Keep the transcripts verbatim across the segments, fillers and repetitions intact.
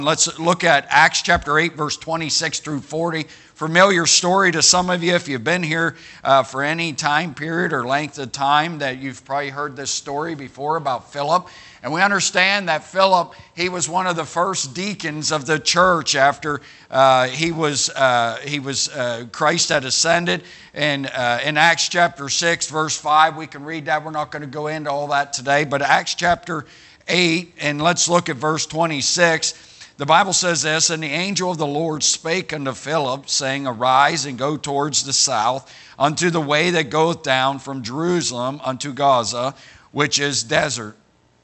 Let's look at Acts chapter eight, verse twenty-six through forty. Familiar story to some of you if you've been here uh, for any time period or length of time, that you've probably heard this story before about Philip. And we understand that Philip, he was one of the first deacons of the church after uh, he was uh, he was uh, Christ had ascended. And uh, in Acts chapter six, verse five, we can read that. We're not going to go into all that today, but Acts chapter eight, and let's look at verse twenty-six. The Bible says this, "And the angel of the Lord spake unto Philip, saying, Arise and go towards the south, unto the way that goeth down from Jerusalem unto Gaza, which is desert.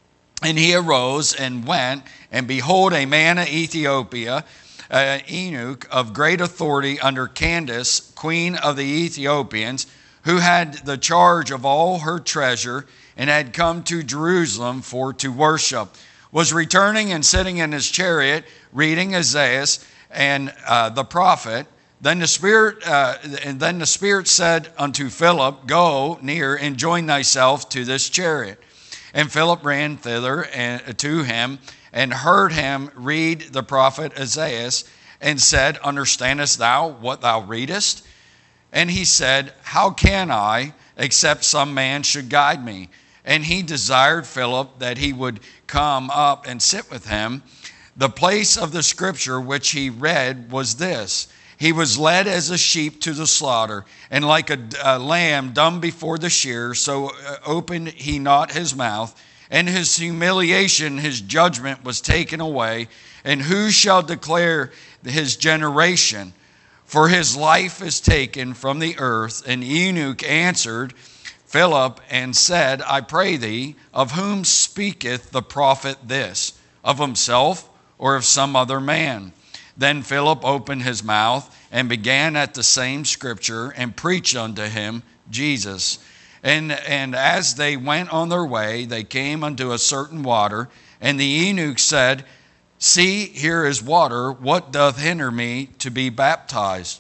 And he arose and went, and behold, a man of Ethiopia, an eunuch of great authority under Candace, queen of the Ethiopians, who had the charge of all her treasure, and had come to Jerusalem for to worship, was returning and sitting in his chariot, reading Isaiah and uh, the prophet. Then the Spirit, uh, and then the Spirit said unto Philip, Go near and join thyself to this chariot. And Philip ran thither and to him, and heard him read the prophet Isaiah, and said, Understandest thou what thou readest? And he said, How can I, except some man should guide me? And he desired Philip that he would come up and sit with him. The place of the scripture which he read was this: He was led as a sheep to the slaughter, and like a, a lamb dumb before the shears, so opened he not his mouth. And his humiliation, his judgment was taken away. And who shall declare his generation? For his life is taken from the earth. And eunuch answered Philip and said, I pray thee, of whom speaketh the prophet this? Of himself or of some other man? Then Philip opened his mouth and began at the same scripture and preached unto him Jesus. And, and as they went on their way, they came unto a certain water, and the eunuch said, See, here is water. What doth hinder me to be baptized?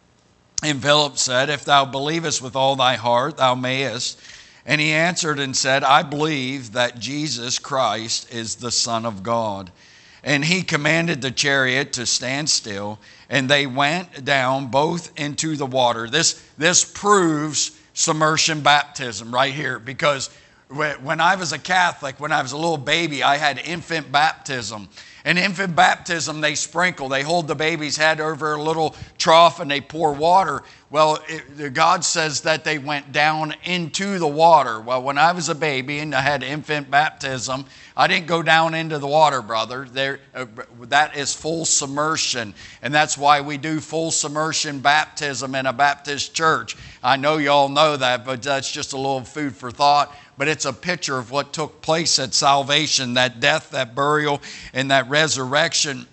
And Philip said, If thou believest with all thy heart, thou mayest. And he answered and said, I believe that Jesus Christ is the Son of God. And he commanded the chariot to stand still, and they went down both into the water. This, this proves submersion baptism right here, because when I was a Catholic, when I was a little baby, I had infant baptism. In infant baptism, they sprinkle. They hold the baby's head over a little trough and they pour water. Well, it, God says that they went down into the water. Well, when I was a baby and I had infant baptism, I didn't go down into the water, brother. There, uh, that is full submersion. And that's why we do full submersion baptism in a Baptist church. I know you all know that, but that's just a little food for thought. But it's a picture of what took place at salvation, that death, that burial, and that resurrection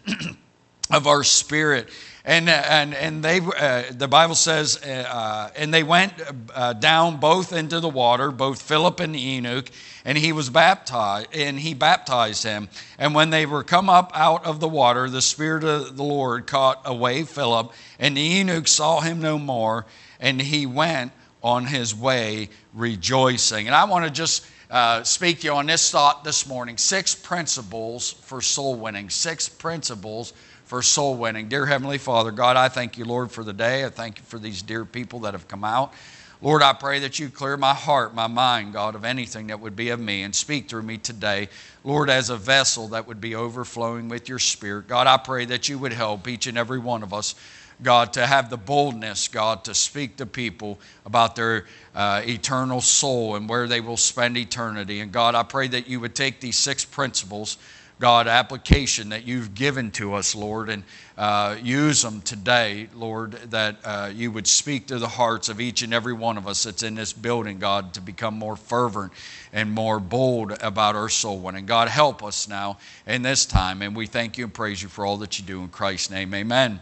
of our spirit. And and and they, uh, the Bible says, uh, and they went uh, down both into the water, both Philip and the eunuch, and he was baptized, and he baptized him. And when they were come up out of the water, the Spirit of the Lord caught away Philip, and the eunuch saw him no more, and he went on his way rejoicing. And I want to just uh, speak to you on this thought this morning. Six principles for soul winning. Six principles for soul winning. Dear Heavenly Father, God, I thank you, Lord, for the day. I thank you for these dear people that have come out. Lord, I pray that you clear my heart, my mind, God, of anything that would be of me, and speak through me today, Lord, as a vessel that would be overflowing with your Spirit. God, I pray that you would help each and every one of us, God, to have the boldness, God, to speak to people about their uh, eternal soul and where they will spend eternity. And God, I pray that you would take these six principles, God, application that you've given to us, Lord, and uh, use them today, Lord, that uh, you would speak to the hearts of each and every one of us that's in this building, God, to become more fervent and more bold about our soul winning. God, help us now in this time, and we thank you and praise you for all that you do in Christ's name. Amen.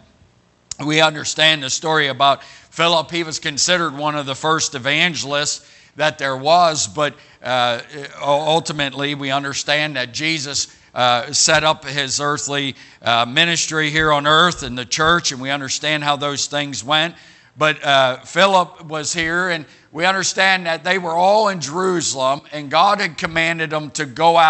We understand the story about Philip. He was considered one of the first evangelists that there was, but uh, ultimately we understand that Jesus uh, set up his earthly uh, ministry here on earth in the church, and we understand how those things went. But uh, Philip was here, and we understand that they were all in Jerusalem, and God had commanded them to go out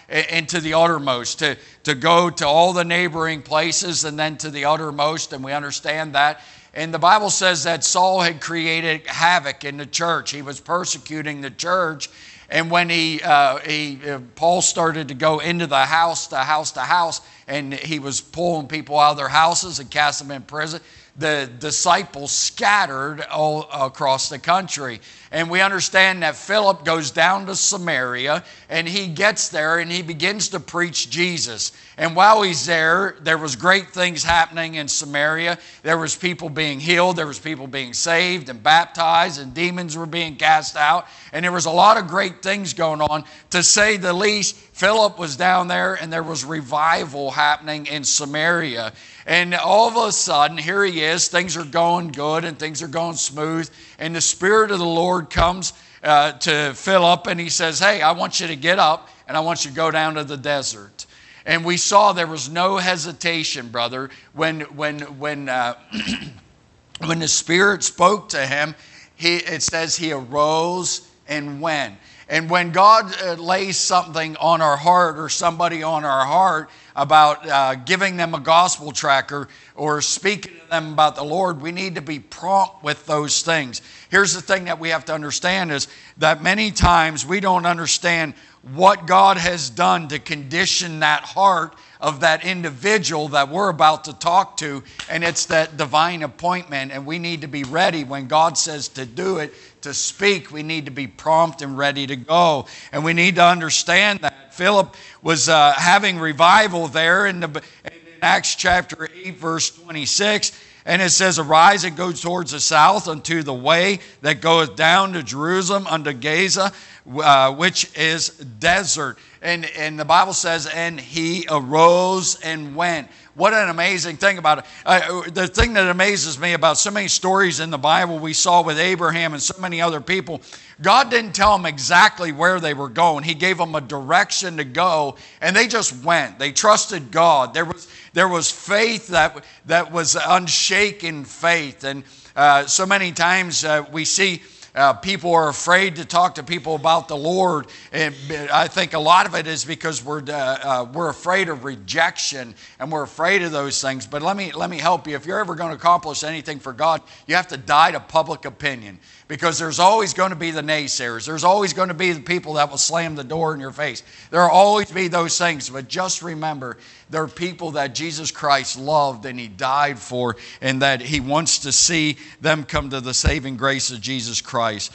and to the uttermost, to, to go to all the neighboring places and then to the uttermost, and we understand that. And the Bible says that Saul had created havoc in the church. He was persecuting the church. And when he, uh, he uh, Paul started to go into the house, to house to house, and he was pulling people out of their houses and casting them in prison, the disciples scattered all across the country. And we understand that Philip goes down to Samaria, and he gets there and he begins to preach Jesus. And while he's there, there was great things happening in Samaria. There was people being healed, there was people being saved and baptized, and demons were being cast out. And there was a lot of great things going on. To say the least, Philip was down there and there was revival happening in Samaria. And all of a sudden, here he is, things are going good and things are going smooth. And the Spirit of the Lord comes uh, to Philip and he says, hey, I want you to get up and I want you to go down to the desert. And we saw there was no hesitation, brother, when, when, when, uh, when the Spirit spoke to him. He, it says he arose and went. And when God uh, lays something on our heart or somebody on our heart about uh, giving them a gospel tract or, or speaking to them about the Lord, we need to be prompt with those things. Here's the thing that we have to understand is that many times we don't understand what God has done to condition that heart of that individual that we're about to talk to, and it's that divine appointment, and we need to be ready when God says to do it, to speak. We need to be prompt and ready to go, and we need to understand that Philip was uh, having revival there in, the, in Acts chapter eight, verse twenty-six. And it says, arise and go towards the south unto the way that goeth down to Jerusalem unto Gaza, uh, which is desert. And, and the Bible says, and he arose and went. What an amazing thing about it. Uh, the thing that amazes me about so many stories in the Bible we saw with Abraham and so many other people, God didn't tell them exactly where they were going. He gave them a direction to go, and they just went. They trusted God. There was, there was faith that, that was unshaken faith. And uh, so many times uh, we see Uh, people are afraid to talk to people about the Lord. And I think a lot of it is because we're uh, uh, we're afraid of rejection and we're afraid of those things. But let me let me help you. If you're ever going to accomplish anything for God, you have to die to public opinion, because there's always going to be the naysayers. There's always going to be the people that will slam the door in your face. There will always be those things. But just remember, there are people that Jesus Christ loved and He died for, and that He wants to see them come to the saving grace of Jesus Christ.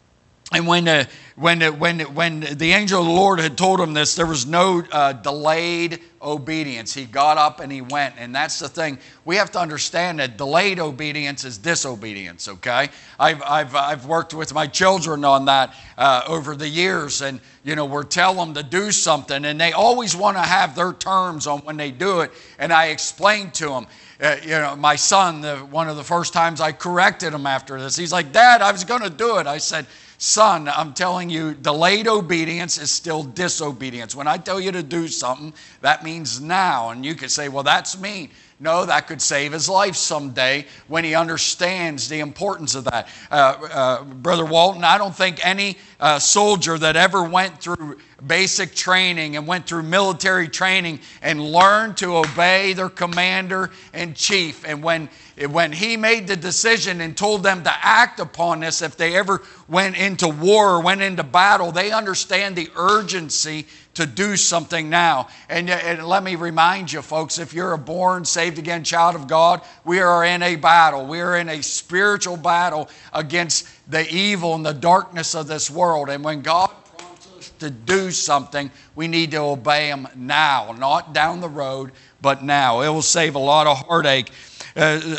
And when the, when the, when the, when the angel of the Lord had told him this, there was no uh, delayed obedience. He got up and he went. And that's the thing. We have to understand that delayed obedience is disobedience, okay? I've, I've, I've worked with my children on that uh, over the years. And, you know, we're telling them to do something, and they always want to have their terms on when they do it. And I explain to them, uh, you know, my son, the, one of the first times I corrected him after this, he's like, Dad, I was going to do it. I said, son, I'm telling you, delayed obedience is still disobedience. When I tell you to do something, that means now. And you could say, well, that's mean. No, that could save his life someday when he understands the importance of that. Uh, uh, Brother Walton, I don't think any uh, soldier that ever went through basic training and went through military training and learned to obey their commander in chief. And when, when he made the decision and told them to act upon this, if they ever went into war or went into battle, they understand the urgency to do something now. And, and let me remind you, folks, if you're a born, saved again child of God, we are in a battle. We are in a spiritual battle against the evil and the darkness of this world. And when God prompts us to do something, we need to obey Him now, not down the road, but now. It will save a lot of heartache. Uh,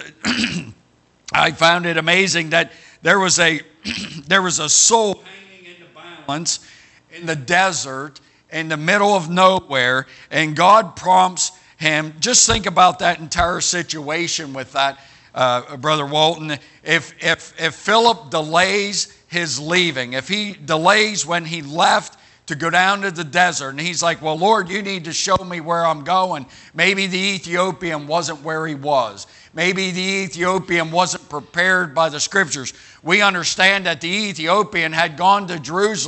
I found it amazing that there was a there was a soul hanging in the balance in the desert, in the middle of nowhere, and God prompts him. Just think about that entire situation with that, uh, Brother Walton. If, if, if Philip delays his leaving, if he delays when he left to go down to the desert, and he's like, well, Lord, you need to show me where I'm going. Maybe the Ethiopian wasn't where he was. Maybe the Ethiopian wasn't prepared by the Scriptures. We understand that the Ethiopian had gone to Jerusalem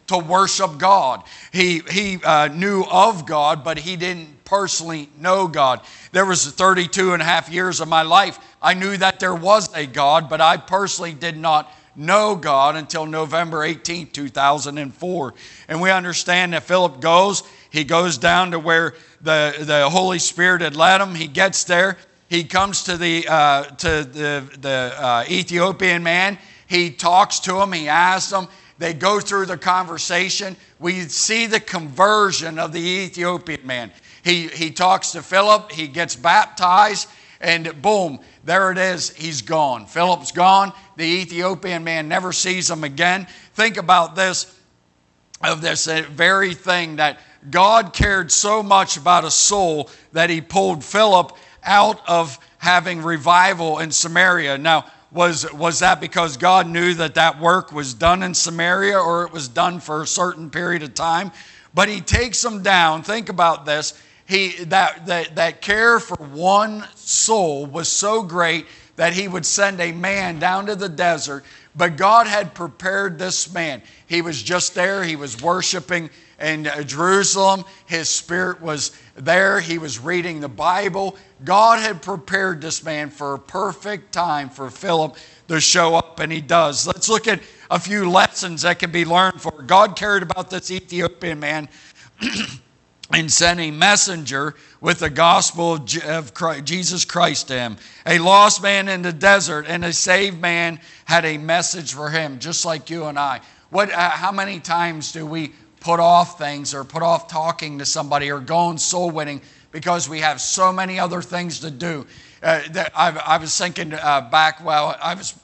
to worship God. He, he uh, knew of God, but he didn't personally know God. There was thirty-two and a half years of my life. I knew that there was a God, but I personally did not know God until November eighteenth, two thousand four. And we understand that Philip goes, he goes down to where the, the Holy Spirit had led him. He gets there. He comes to the, uh, to the, the uh, Ethiopian man. He talks to him. He asks him. They go through the conversation. We see the conversion of the Ethiopian man. He, he talks to Philip. He gets baptized. And boom, there it is. He's gone. Philip's gone. The Ethiopian man never sees him again. Think about this, of this very thing, that God cared so much about a soul that he pulled Philip out of having revival in Samaria. Now, Was, was that because God knew that that work was done in Samaria, or it was done for a certain period of time? But he takes them down. Think about this. He, that, that, that care for one soul was so great that he would send a man down to the desert. But God had prepared this man. He was just there. He was worshiping in Jerusalem. His spirit was there. He was reading the Bible. God had prepared this man for a perfect time for Philip to show up, and he does. Let's look at a few lessons that can be learned for. God cared about this Ethiopian man and sent a messenger with the gospel of Christ, Jesus Christ to him. A lost man in the desert and a saved man had a message for him, just like you and I. What? Uh, how many times do we put off things, or put off talking to somebody, or going soul winning because we have so many other things to do? Uh, that I, I was thinking uh, back while I was,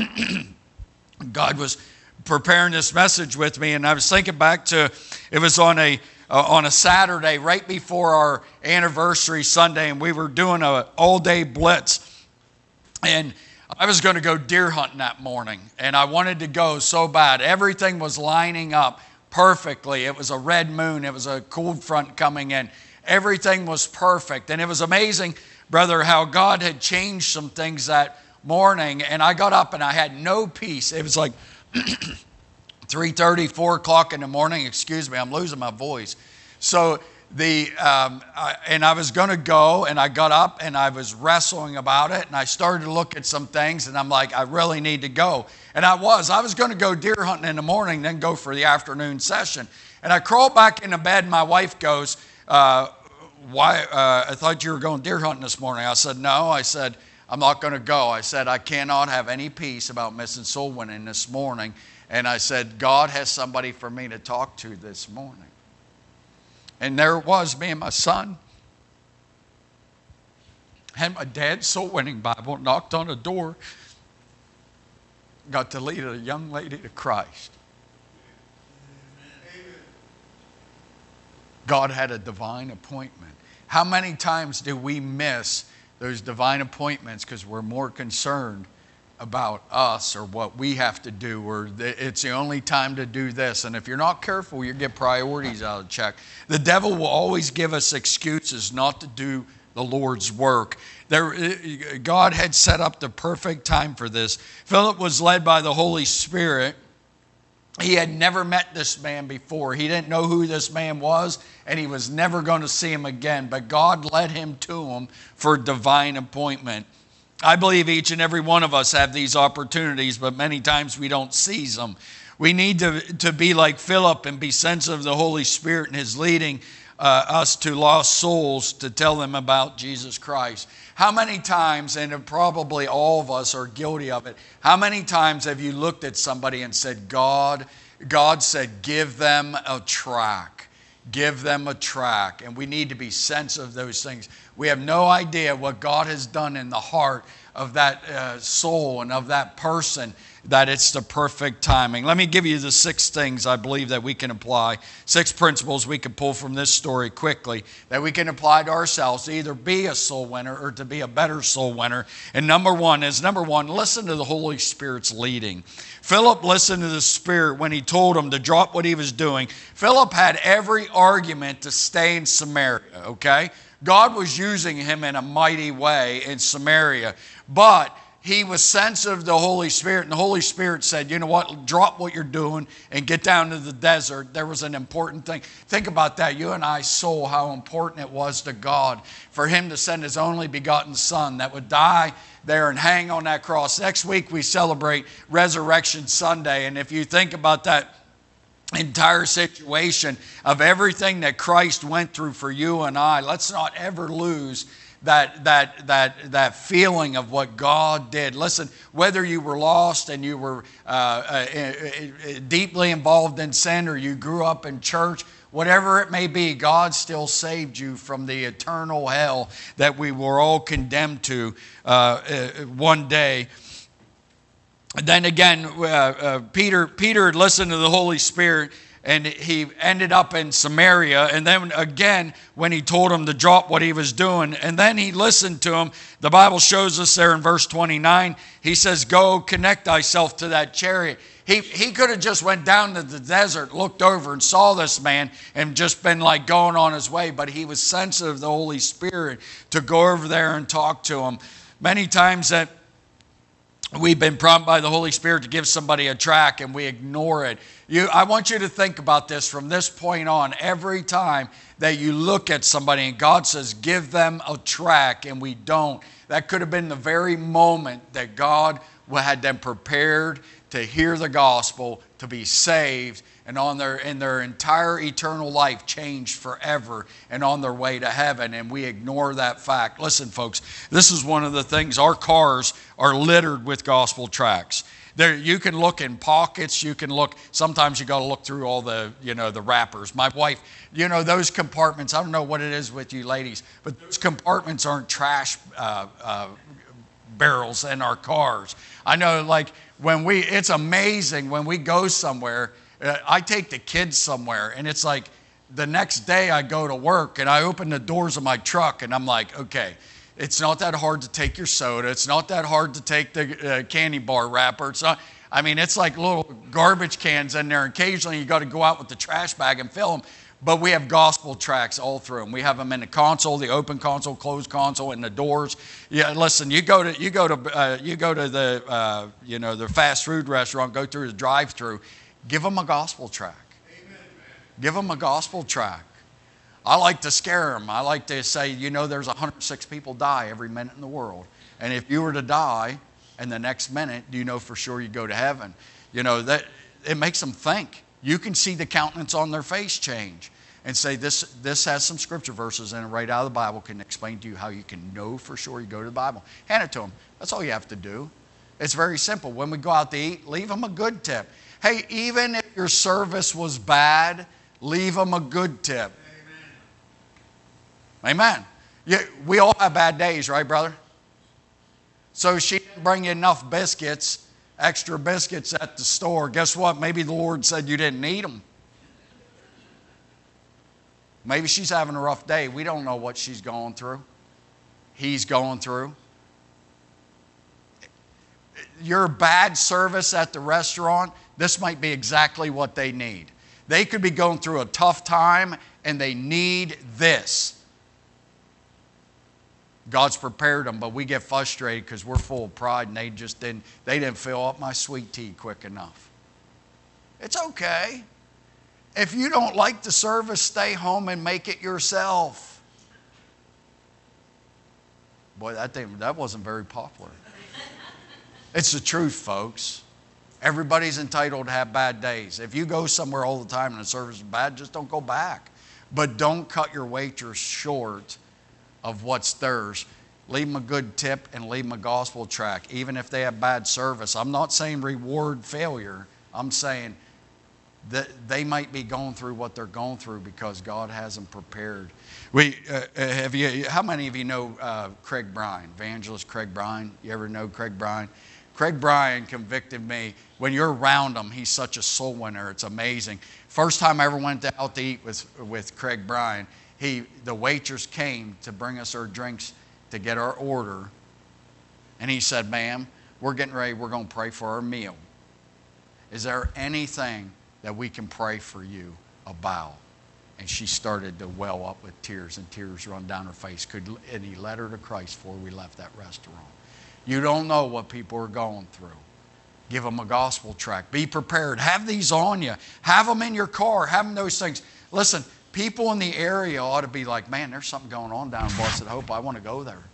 God was preparing this message with me, and I was thinking back to, it was on a uh, on a Saturday right before our anniversary Sunday, and we were doing a all day blitz, and I was going to go deer hunting that morning, and I wanted to go so bad. Everything was lining up perfectly. It was a red moon. It was a cold front coming in. Everything was perfect. And it was amazing, brother, how God had changed some things that morning. And I got up and I had no peace. It was like three thirty, four o'clock in the morning. Excuse me, I'm losing my voice. So the um, I, and I was going to go, and I got up and I was wrestling about it. And I started to look at some things, and I'm like, I really need to go. And I was. I was going to go deer hunting in the morning, then go for the afternoon session. And I crawled back into bed, and my wife goes, uh, why? Uh, I thought you were going deer hunting this morning. I said, no. I said, I'm not going to go. I said, I cannot have any peace about missing soul winning this morning. And I said, God has somebody for me to talk to this morning. And there it was, me and my son. Had my dad's soul winning Bible, knocked on a door, got to lead a young lady to Christ. God had a divine appointment. How many times do we miss those divine appointments because we're more concerned about us or what we have to do, or it's the only time to do this? And if you're not careful, you get priorities out of check. The devil will always give us excuses not to do the Lord's work. There, God had set up the perfect time for this. Philip was led by the Holy Spirit. He had never met this man before. He didn't know who this man was, and he was never going to see him again. But God led him to him for divine appointment. I believe each and every one of us have these opportunities, but many times we don't seize them. We need to, to be like Philip and be sensitive to the Holy Spirit and his leading uh, us to lost souls to tell them about Jesus Christ. How many times, and probably all of us are guilty of it, how many times have you looked at somebody and said, God, God said, give them a track. Give them a track. And we need to be sensitive of those things. We have no idea what God has done in the heart of that uh, soul and of that person, that it's the perfect timing. Let me give you the six things I believe that we can apply. Six principles we can pull from this story quickly that we can apply to ourselves to either be a soul winner or to be a better soul winner. And number one is, number one, listen to the Holy Spirit's leading. Philip listened to the Spirit when he told him to drop what he was doing. Philip had every argument to stay in Samaria, okay? God was using him in a mighty way in Samaria, but he was sensitive to the Holy Spirit, and the Holy Spirit said, you know what, drop what you're doing and get down to the desert. There was an important thing. Think about that. You and I saw how important it was to God for him to send his only begotten Son that would die there and hang on that cross. Next week we celebrate Resurrection Sunday, and if you think about that entire situation of everything that Christ went through for you and I, let's not ever lose that that that that feeling of what God did. Listen, whether you were lost and you were uh, uh, deeply involved in sin, or you grew up in church, whatever it may be, God still saved you from the eternal hell that we were all condemned to uh, uh, one day. Then again, uh, uh, Peter Peter listened to the Holy Spirit, and he ended up in Samaria. And then again, when he told him to drop what he was doing, and then he listened to him, the Bible shows us there in verse twenty-nine, he says, go connect thyself to that chariot. He, he could have just went down to the desert, looked over and saw this man and just been like going on his way. But he was sensitive to the Holy Spirit to go over there and talk to him. Many times that we've been prompted by the Holy Spirit to give somebody a tract and we ignore it. You, I want you to think about this from this point on. Every time that you look at somebody and God says, give them a tract, and we don't, that could have been the very moment that God had them prepared to hear the gospel, to be saved, and on their in their entire eternal life changed forever and on their way to heaven. And we ignore that fact. Listen, folks, this is one of the things. Our cars are littered with gospel tracts. There, you can look in pockets. You can look. Sometimes you got to look through all the, you know, the wrappers. My wife, you know, those compartments. I don't know what it is with you ladies, but those compartments aren't trash uh, uh, barrels in our cars. I know, like when we, it's amazing when we go somewhere. Uh, I take the kids somewhere, and it's like the next day I go to work and I open the doors of my truck and I'm like, okay, it's not that hard to take your soda. It's not that hard to take the uh, candy bar wrapper. It's not, I mean, it's like little garbage cans in there. Occasionally you got to go out with the trash bag and fill them. But we have gospel tracts all through them. We have them in the console, the open console, closed console, in the doors. Yeah, listen, you go to you go to uh, you go to the uh, you know the fast food restaurant, go through the drive-through. Give them a gospel tract. Amen. Give them a gospel tract. I like to scare them. I like to say, you know, there's one hundred six people die every minute in the world. And if you were to die in the next minute, do you know for sure you go to heaven? You know, that it makes them think. You can see the countenance on their face change and say, this, this has some scripture verses in it right out of the Bible, can explain to you how you can know for sure you go to the Bible. Hand it to them. That's all you have to do. It's very simple. When we go out to eat, leave them a good tip. Hey, even if your service was bad, leave them a good tip. Amen. Amen. Yeah, we all have bad days, right, brother? So she didn't bring you enough biscuits, extra biscuits at the store. Guess what? Maybe the Lord said you didn't need them. Maybe she's having a rough day. We don't know what she's going through. He's going through. Your bad service at the restaurant, this might be exactly what they need. They could be going through a tough time and they need this. God's prepared them, but we get frustrated because we're full of pride and they just didn't, they didn't fill up my sweet tea quick enough. It's okay. If you don't like the service, stay home and make it yourself. Boy, that thing, that wasn't very popular. It's the truth, folks. Everybody's entitled to have bad days. If you go somewhere all the time and the service is bad, just don't go back. But don't cut your waitress short of what's theirs. Leave them a good tip and leave them a gospel tract, even if they have bad service. I'm not saying reward failure. I'm saying that they might be going through what they're going through because God has them prepared. We uh, have you. How many of you know uh, Craig Bryan, evangelist Craig Bryan? You ever know Craig Bryan? Craig Bryan convicted me. When you're around him, he's such a soul winner. It's amazing. First time I ever went out to eat with, with Craig Bryan, he, the waitress came to bring us our drinks to get our order. And he said, ma'am, we're getting ready. We're going to pray for our meal. Is there anything that we can pray for you about? And she started to well up with tears, and tears run down her face. Could, and he led her to Christ before we left that restaurant. You don't know what people are going through. Give them a gospel tract. Be prepared. Have these on you. Have them in your car. Have them those things. Listen, people in the area ought to be like, man, there's something going on down in Blessed Hope. I want to go there.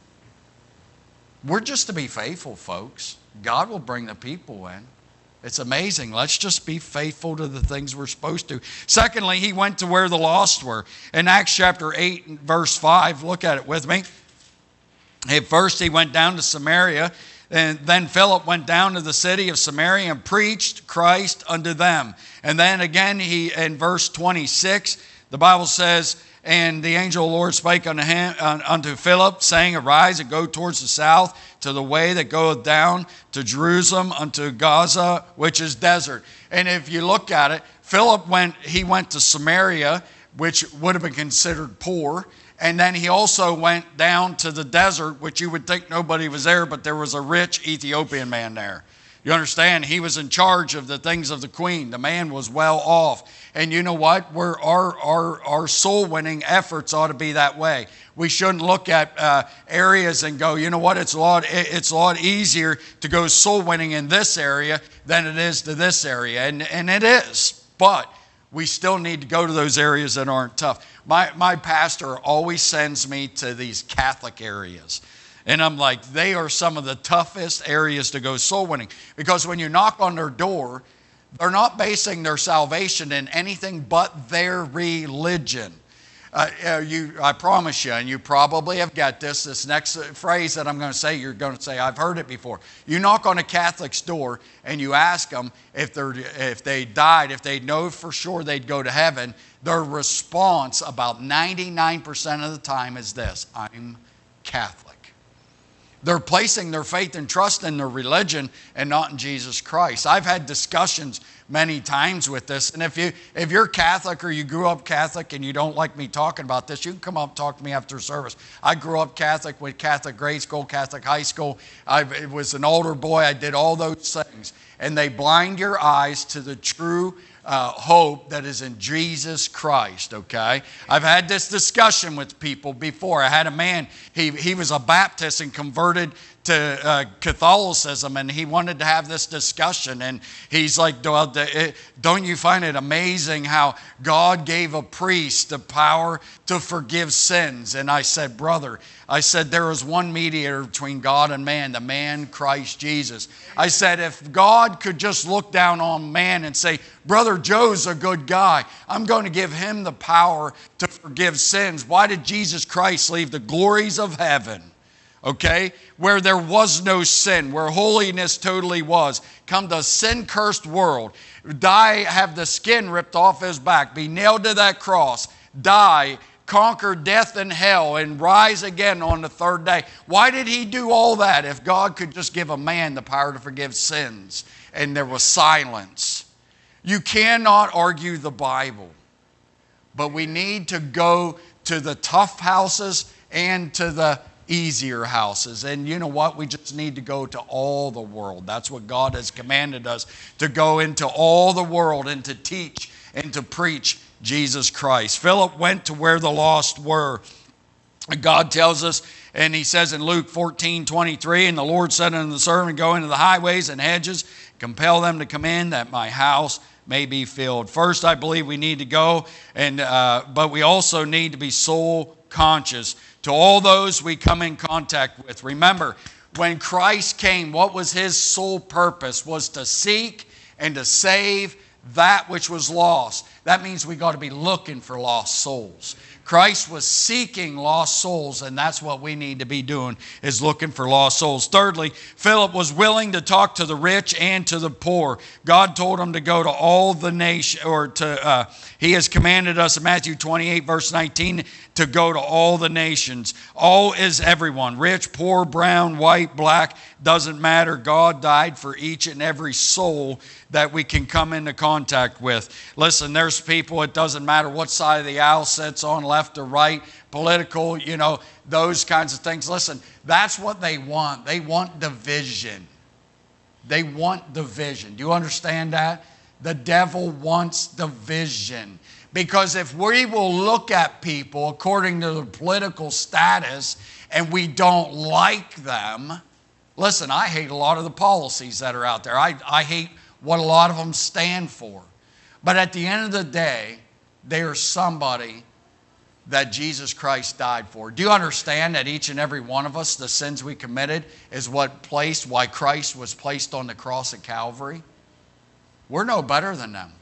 We're just to be faithful, folks. God will bring the people in. It's amazing. Let's just be faithful to the things we're supposed to. Secondly, he went to where the lost were. In Acts chapter eight, verse five, look at it with me. At first, he went down to Samaria, and then Philip went down to the city of Samaria and preached Christ unto them. And then again, he in verse twenty-six, the Bible says, and the angel of the Lord spake unto him, unto Philip, saying, Arise and go towards the south to the way that goeth down to Jerusalem unto Gaza, which is desert. And if you look at it, Philip went, he went to Samaria, which would have been considered poor. And then he also went down to the desert, which you would think nobody was there, but there was a rich Ethiopian man there. You understand? He was in charge of the things of the queen. The man was well off. And you know what? We're, our, our, our soul-winning efforts ought to be that way. We shouldn't look at uh, areas and go, you know what? It's a lot, it's a lot easier to go soul-winning in this area than it is to this area. And, and it is. But we still need to go to those areas that aren't tough. My, my pastor always sends me to these Catholic areas. And I'm like, they are some of the toughest areas to go soul winning. Because when you knock on their door, they're not basing their salvation in anything but their religion. Uh, you, I promise you, and you probably have got this, this next phrase that I'm going to say, you're going to say, I've heard it before. You knock on a Catholic's door and you ask them if, they're, if they died, if they know for sure they'd go to heaven, their response about ninety-nine percent of the time is this: I'm Catholic. They're placing their faith and trust in their religion and not in Jesus Christ. I've had discussions many times with this. And if, you, if you're Catholic or you grew up Catholic and you don't like me talking about this, you can come up and talk to me after service. I grew up Catholic with Catholic grade school, Catholic high school. I was an older boy. I did all those things. And they blind your eyes to the true Uh, hope that is in Jesus Christ, okay? I've had this discussion with people before. I had a man, he, he was a Baptist and converted to uh, Catholicism, and he wanted to have this discussion. And he's like, don't you find it amazing how God gave a priest the power to forgive sins? And I said, brother, I said, there is one mediator between God and man, the man Christ Jesus. I said, if God could just look down on man and say, Brother Joe's a good guy, I'm going to give him the power to forgive sins. Why did Jesus Christ leave the glories of heaven, okay, where there was no sin, where holiness totally was, come to a sin-cursed world, die, have the skin ripped off his back, be nailed to that cross, die, conquer death and hell, and rise again on the third day? Why did he do all that if God could just give a man the power to forgive sins and there was silence? You cannot argue the Bible, but we need to go to the tough houses and to the easier houses. And you know what? We just need to go to all the world. That's what God has commanded us, to go into all the world and to teach and to preach Jesus Christ. Philip went to where the lost were. God tells us, and he says in Luke fourteen twenty-three, and the Lord said unto the servant, Go into the highways and hedges, compel them to come in, that my house may be filled. First, I believe we need to go, and uh, but we also need to be soul conscious to all those we come in contact with. Remember, when Christ came, what was his sole purpose? Was to seek and to save that which was lost. That means we got to be looking for lost souls. Christ was seeking lost souls, and that's what we need to be doing, is looking for lost souls. Thirdly, Philip was willing to talk to the rich and to the poor. God told him to go to all the nation, or to, uh, he has commanded us in Matthew twenty-eight, verse nineteen, to go to all the nations. All is everyone, rich, poor, brown, white, black, doesn't matter. God died for each and every soul that we can come into contact with. Listen, there's people, it doesn't matter what side of the aisle sits on, left or right, political, you know, those kinds of things. Listen, that's what they want. They want division. They want division. Do you understand that? The devil wants division. Because if we will look at people according to their political status and we don't like them, Listen, I hate a lot of the policies that are out there. I, I hate what a lot of them stand for. But at the end of the day, they are somebody that Jesus Christ died for. Do you understand that each and every one of us, the sins we committed, is what placed, why Christ was placed on the cross at Calvary? We're no better than them.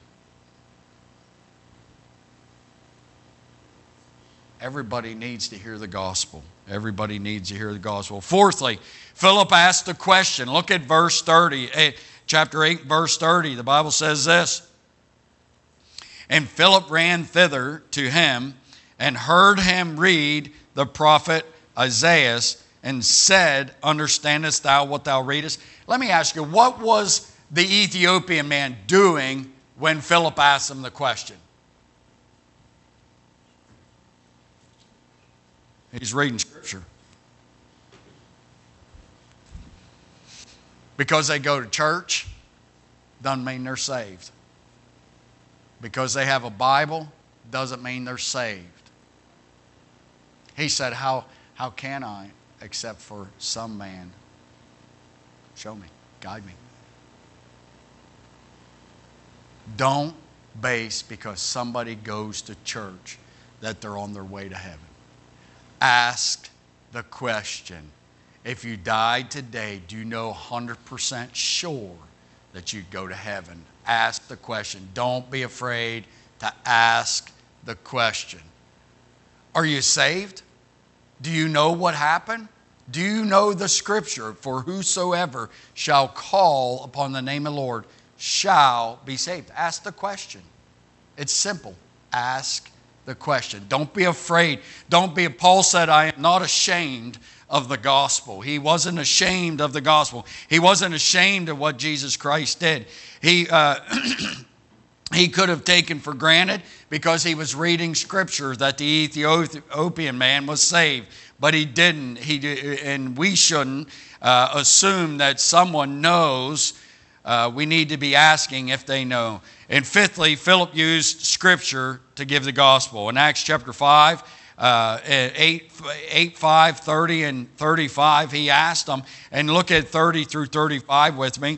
Everybody needs to hear the gospel. Everybody needs to hear the gospel. Fourthly, Philip asked a question. Look at verse thirty, chapter eight, verse thirty. The Bible says this. And Philip ran thither to him and heard him read the prophet Isaiah and said, understandest thou what thou readest? Let me ask you, what was the Ethiopian man doing when Philip asked him the question? He's reading Scripture. Because they go to church doesn't mean they're saved. Because they have a Bible doesn't mean they're saved. He said, how, how can I except for some man? Show me, guide me. Don't base because somebody goes to church that they're on their way to heaven. Ask the question, if you died today, do you know one hundred percent sure that you'd go to heaven? Ask the question. Don't be afraid to ask the question. Are you saved? Do you know what happened? Do you know the Scripture? For whosoever shall call upon the name of the Lord shall be saved. Ask the question. It's simple. Ask the question. Don't be afraid. Don't be, Paul said, I am not ashamed of the gospel. He wasn't ashamed of the gospel. He wasn't ashamed of what Jesus Christ did. He, uh, he could have taken for granted because he was reading Scripture that the Ethiopian man was saved. But he didn't. He, and we shouldn't uh, assume that someone knows. Uh, we need to be asking if they know. And fifthly, Philip used Scripture to give the gospel. In Acts chapter five, uh, eight, eight, five, thirty, and thirty-five, he asked them. And look at thirty through thirty-five with me.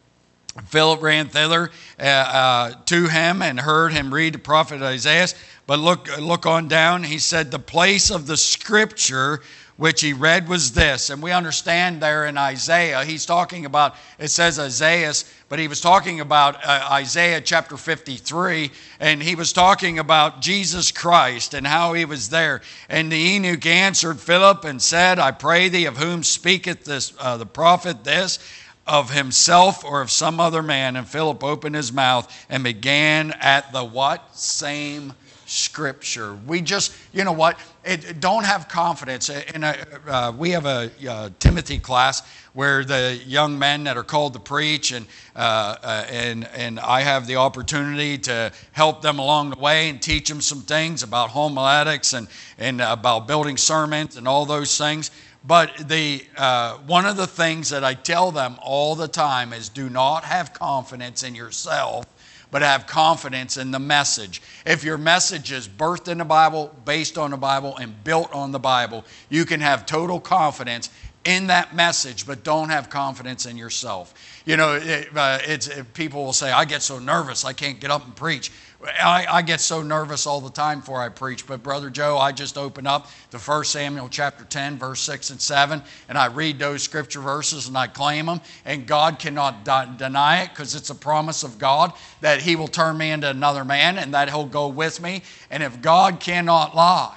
Philip ran thither uh, uh, to him and heard him read the prophet Isaiah. But look, look on down. He said, the place of the Scripture which he read was this. And we understand there in Isaiah, he's talking about, it says Isaiah, but he was talking about uh, Isaiah chapter fifty-three, and he was talking about Jesus Christ and how he was there. And the eunuch answered Philip and said, I pray thee, of whom speaketh this uh, the prophet this? Of himself or of some other man? And Philip opened his mouth and began at the what? Same Scripture. We just, you know what? It, don't have confidence. In a, uh, we have a uh, Timothy class where the young men that are called to preach, and uh, uh, and and I have the opportunity to help them along the way and teach them some things about homiletics and and about building sermons and all those things. But the uh, one of the things that I tell them all the time is do not have confidence in yourself, but have confidence in the message. If your message is birthed in the Bible, based on the Bible, and built on the Bible, you can have total confidence in that message, but don't have confidence in yourself. You know, it, uh, it's, it, people will say, I get so nervous, I can't get up and preach. I, I get so nervous all the time before I preach. But Brother Joe, I just open up to First Samuel chapter ten, verse six and seven, and I read those scripture verses and I claim them. And God cannot de- deny it, because it's a promise of God that He will turn me into another man and that He'll go with me. And if God cannot lie,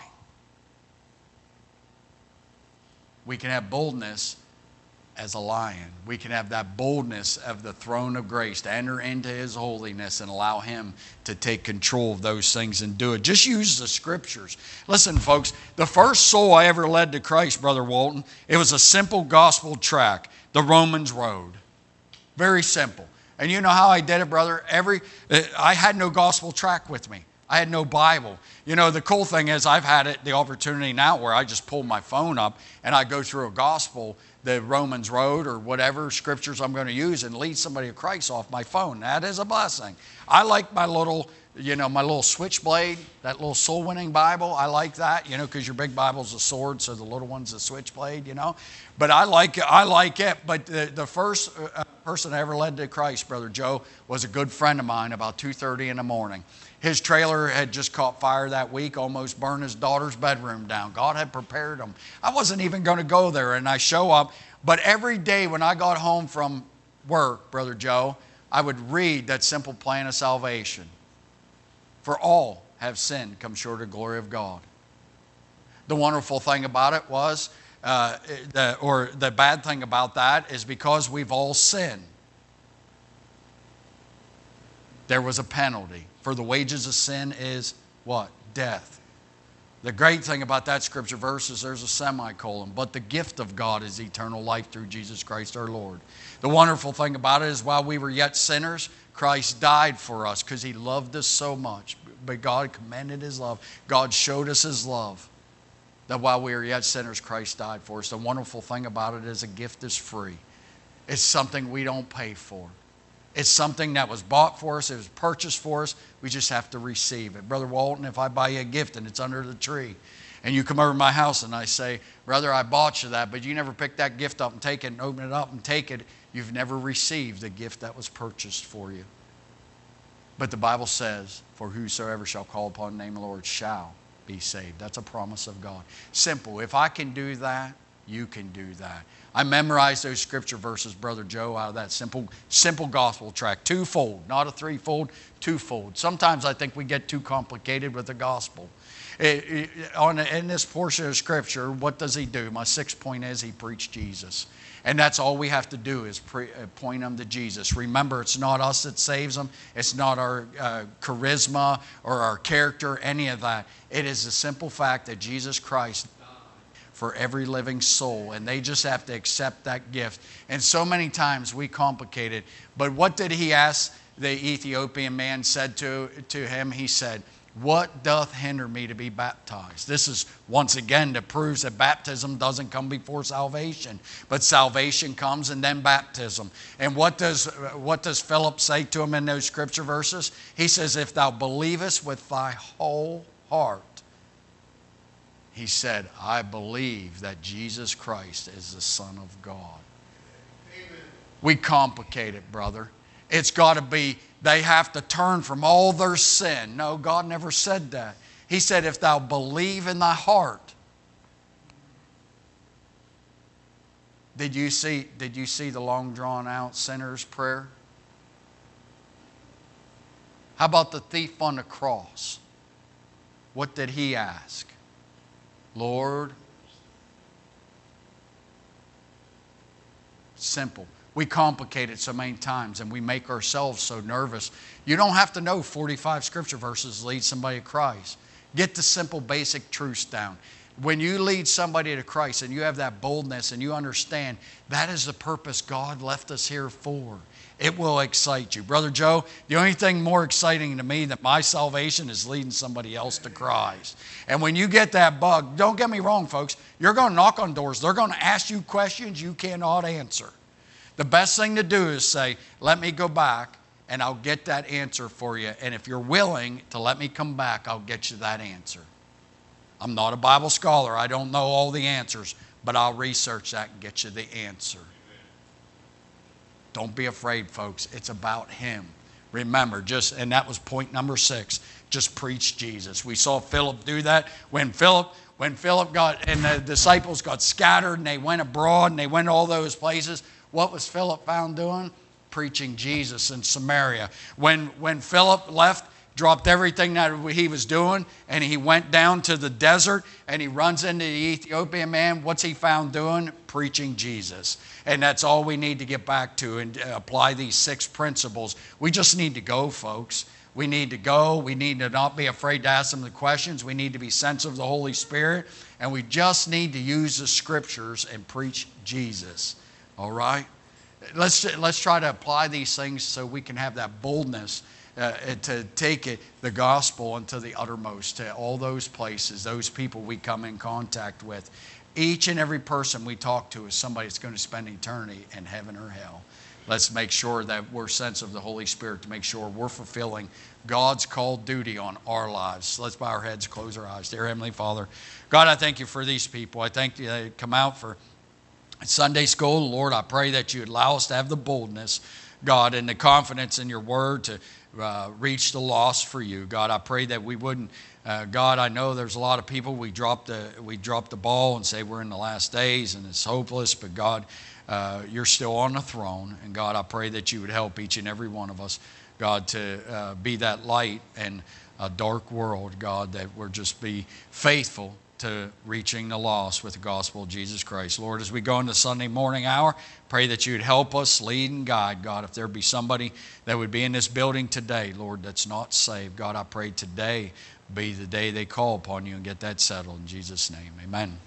we can have boldness as a lion. We can have that boldness of the throne of grace to enter into His holiness and allow Him to take control of those things and do it. Just use the Scriptures. Listen, folks, the first soul I ever led to Christ, Brother Walton, it was a simple gospel tract, the Romans Road. Very simple. And you know how I did it, brother? Every I had no gospel tract with me. I had no Bible. You know, the cool thing is I've had it, the opportunity now where I just pull my phone up and I go through a gospel, the Romans Road or whatever scriptures I'm going to use, and lead somebody to Christ off my phone. That is a blessing. I like my little you know, my little switchblade, that little soul-winning Bible. I like that, you know, because your big Bible's a sword, so the little one's a switchblade, you know. But I like it. I like it. But the, the first uh, person I ever led to Christ, Brother Joe, was a good friend of mine about two thirty in the morning. His trailer had just caught fire that week, almost burned his daughter's bedroom down. God had prepared him. I wasn't even going to go there, and I show up. But every day when I got home from work, Brother Joe, I would read that simple plan of salvation. For all have sinned, come short of the glory of God. The wonderful thing about it was, uh, the, or the bad thing about that is because we've all sinned, there was a penalty. For the wages of sin is what? Death. The great thing about that scripture verse is there's a semicolon. But the gift of God is eternal life through Jesus Christ our Lord. The wonderful thing about it is while we were yet sinners, Christ died for us because He loved us so much. But God commended His love. God showed us His love. That while we were yet sinners, Christ died for us. The wonderful thing about it is a gift is free. It's something we don't pay for. It's something that was bought for us. It was purchased for us. We just have to receive it. Brother Walton, if I buy you a gift and it's under the tree, and you come over to my house and I say, brother, I bought you that, but you never picked that gift up and take it and open it up and take it, you've never received the gift that was purchased for you. But the Bible says, for whosoever shall call upon the name of the Lord shall be saved. That's a promise of God. Simple. If I can do that, you can do that. I memorized those scripture verses, Brother Joe, out of that simple, simple gospel tract. Twofold, not a threefold, twofold. Sometimes I think we get too complicated with the gospel. It, it, on, in this portion of scripture, what does He do? My sixth point is He preached Jesus. And that's all we have to do is pre, uh, point them to Jesus. Remember, it's not us that saves them. It's not our uh, charisma or our character, any of that. It is the simple fact that Jesus Christ for every living soul, and they just have to accept that gift. And so many times we complicate it. But what did He ask? The Ethiopian man said to, to him, he said, what doth hinder me to be baptized? This is once again to prove that baptism doesn't come before salvation, but salvation comes and then baptism. And what does, what does Philip say to him in those scripture verses? He says, if thou believest with thy whole heart, he said, I believe that Jesus Christ is the Son of God. Amen. We complicate it, brother. It's got to be, they have to turn from all their sin. No, God never said that. He said, if thou believe in thy heart. Did you see, did you see the long drawn out sinner's prayer? How about the thief on the cross? What did he ask? Lord, simple. We complicate it so many times and we make ourselves so nervous. You don't have to know forty-five scripture verses to lead somebody to Christ. Get the simple basic truths down. When you lead somebody to Christ and you have that boldness and you understand that is the purpose God left us here for, it will excite you. Brother Joe, the only thing more exciting to me than my salvation is leading somebody else to Christ. And when you get that bug, don't get me wrong, folks, you're going to knock on doors. They're going to ask you questions you cannot answer. The best thing to do is say, let me go back and I'll get that answer for you. And if you're willing to let me come back, I'll get you that answer. I'm not a Bible scholar. I don't know all the answers, but I'll research that and get you the answer. Don't be afraid, folks. It's about Him. Remember, just, and that was point number six, just preach Jesus. We saw Philip do that. When Philip, when Philip got, and the disciples got scattered and they went abroad and they went to all those places, what was Philip found doing? Preaching Jesus in Samaria. When, when Philip left, dropped everything that he was doing, and he went down to the desert, and he runs into the Ethiopian man. What's he found doing? Preaching Jesus. And that's all we need to get back to and apply these six principles. We just need to go, folks. We need to go. We need to not be afraid to ask them the questions. We need to be sensitive of the Holy Spirit. And we just need to use the Scriptures and preach Jesus. All right? Let's, let's try to apply these things so we can have that boldness Uh, to take it, the gospel into the uttermost, to all those places, those people we come in contact with. Each and every person we talk to is somebody that's going to spend eternity in heaven or hell. let's make sure that we're sensitive of the Holy Spirit to make sure we're fulfilling God's called duty on our lives. Let's bow our heads, close our eyes. Dear Heavenly Father, God, I thank you for these people. I thank you they come out for Sunday school. Lord, I pray that you would allow us to have the boldness, God, and the confidence in your word to uh, reach the lost for you. God, I pray that we wouldn't, uh, God, I know there's a lot of people, we drop the, we drop the ball and say we're in the last days and it's hopeless, but God, uh, you're still on the throne. And God, I pray that you would help each and every one of us, God, to uh, be that light in a dark world, God, that we're just be faithful to reaching the lost with the gospel of Jesus Christ. Lord, as we go into Sunday morning hour, pray that you'd help us, lead and guide. God, if there be somebody that would be in this building today, Lord, that's not saved, God, I pray today be the day they call upon you and get that settled. In Jesus' name, amen.